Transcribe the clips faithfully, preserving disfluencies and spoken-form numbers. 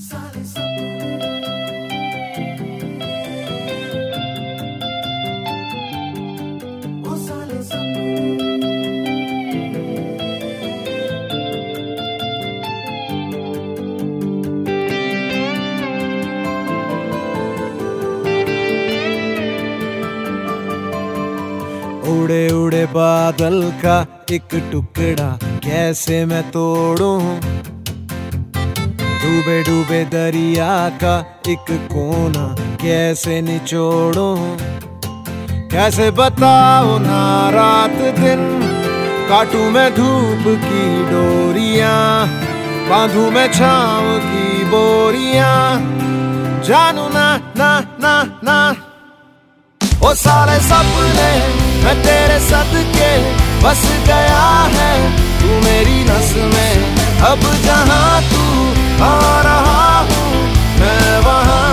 उड़े उड़े बादल का एक टुकड़ा कैसे मैं तोड़ूं, डूबे डूबे दरिया का एक कोना कैसे निचोड़ूं। कैसे बताओ ना रात दिन, काटूं मैं धूप की डोरियां, बांधूं मैं छांव की बोरियां। जानू ना ना ना ना वो सारे सपने मैं तेरे सदके बस गया है। तू मेरी नस में, अब जहां तू आ रहा हूँ मैं वहां।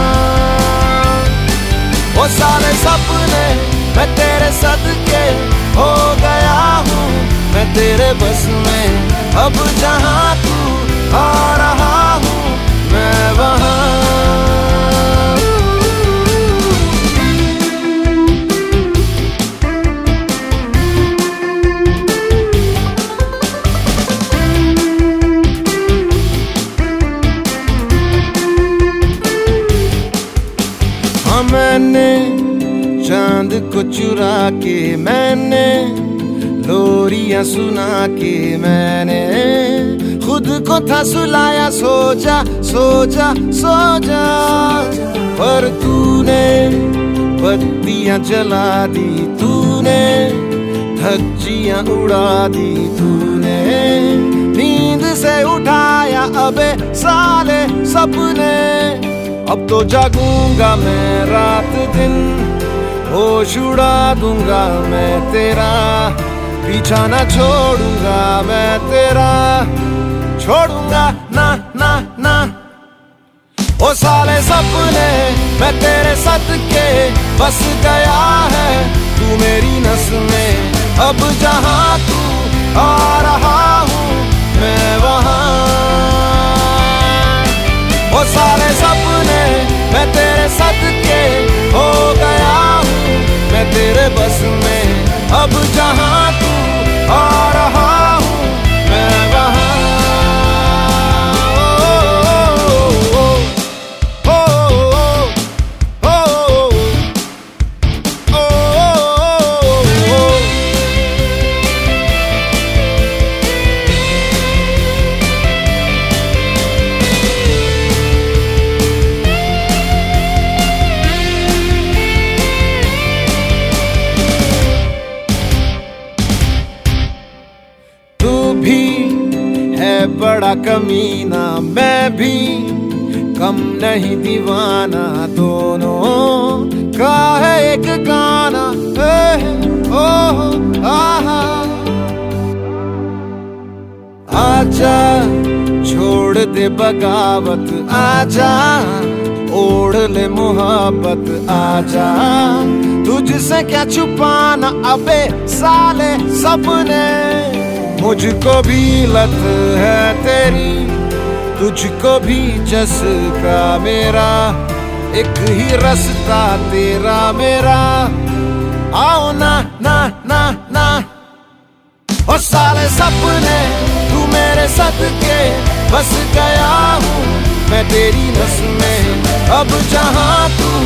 वो सारे सपने मैं तेरे सदके हो गया हूँ मैं तेरे बस में, अब जहां तू आ रहा हूँ मैं वहां। मैंने चांद को चुरा के, मैंने लोरियां सुना के, मैंने खुद को था सुलाया। सो जा सो जा सो जा, पर तूने बत्तियां जला दी, तूने धज्जियां उड़ा दी, तूने नींद से उठाया अबे साले सपने। अब तो जागूंगा मैं रात दिन, होश उड़ा दूंगा मैं तेरा, पीछा ना छोड़ूंगा मैं तेरा, छोड़ूंगा ना ना ना। ओ साले सपने मैं तेरे सदके बस गया है। तू मेरी नस में, अब जहां तू आ रहा हूँ मैं वहां। वो सारे सपने मैं तेरे सदके हो गया हूँ मैं तेरे बस में, अब जहां तू आ रहा हूँ मैं वहां। बड़ा कमीना मैं भी कम नहीं दीवाना, दोनों का है एक गाना। ओह आहा आजा छोड़ दे बगावत, आजा ओढ़ ले मोहब्बत, आजा तुझसे क्या छुपाना अबे साले सपने। मुझको भी लत है तेरी, तुझको भी चस्का मेरा, एक ही रास्ता तेरा मेरा। आओ ना ना ना ना ओ साले सपने तू मेरे सदके बस गया हूँ मैं तेरी नस में, अब जहां तू